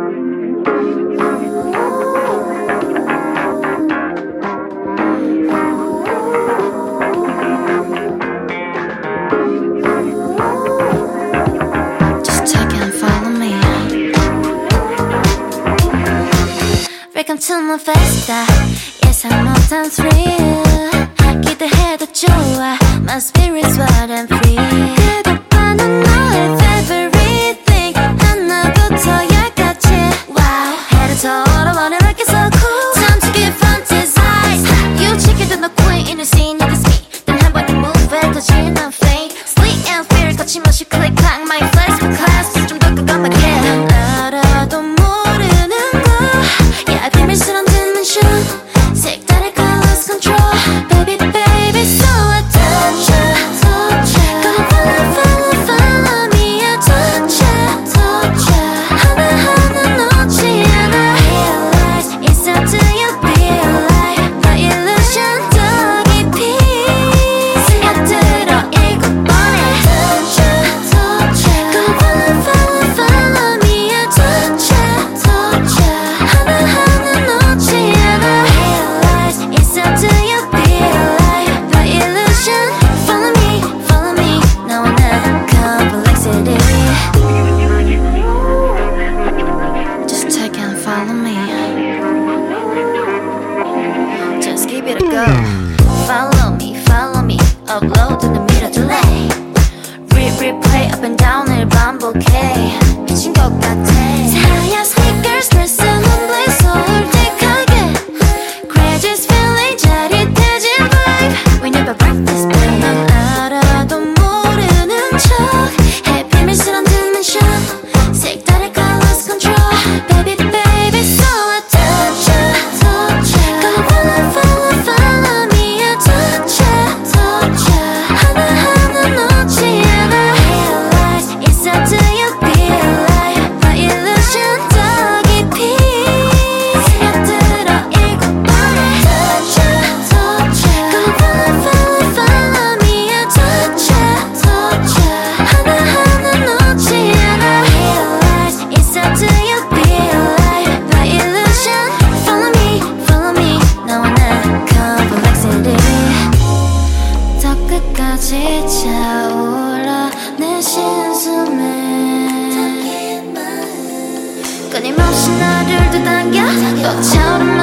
Welcome to my festa 예상 못한 thrill 기대해도 좋아 My spirit's wild and free 그것만은 너의 favorite thing 하나부터 열까지 Wow 해를 털어버려 like it's so cool Time to get fantasize You chicken to the queen in the scene It's me then 한 번 더 move it 터진 I'm fake Sleep and fear 거침없이 click clack My flex for class 좀 더 깜깜하게 난 알아도 모르는 Yeah, 비밀스런 dimension 색다를 colors control Baby, baby, so attention Gonna follow, follow me attention 하나하나 놓지 않아 Realize it's up to you, be alive The illusion 더 깊이 스며들어 일곱 번에 Attention Gonna follow me attention 하나하나 놓지 않아 Realize it's up to you, be alive The illusion Follow me 너와 나 complexity Just take and follow me Just give it a go Follow me Upload in the middle delay Replay up and down을 반복해 미친 것 같아 하얀 sneakers dressing on blaze 솔직하게 Craziest feeling 짜릿해진 vibe We never break this but 넌 알아도 모르는 척해 비밀스런 dimension 색다른 colors control Baby baby so attention Gonna follow me attention 하나하나 놓지 않아 Realize it's up to you be alive The illusion 더 깊이 스며들어 일곱 번에 Gonna follow me attention 하나하나 놓지 않아 Realize it's up to you be alive The illusion Follow me 너와 나 complexity 더 끝까지 차올라 내 신숨에 끊임없이 나를 또 당겨 또 차오른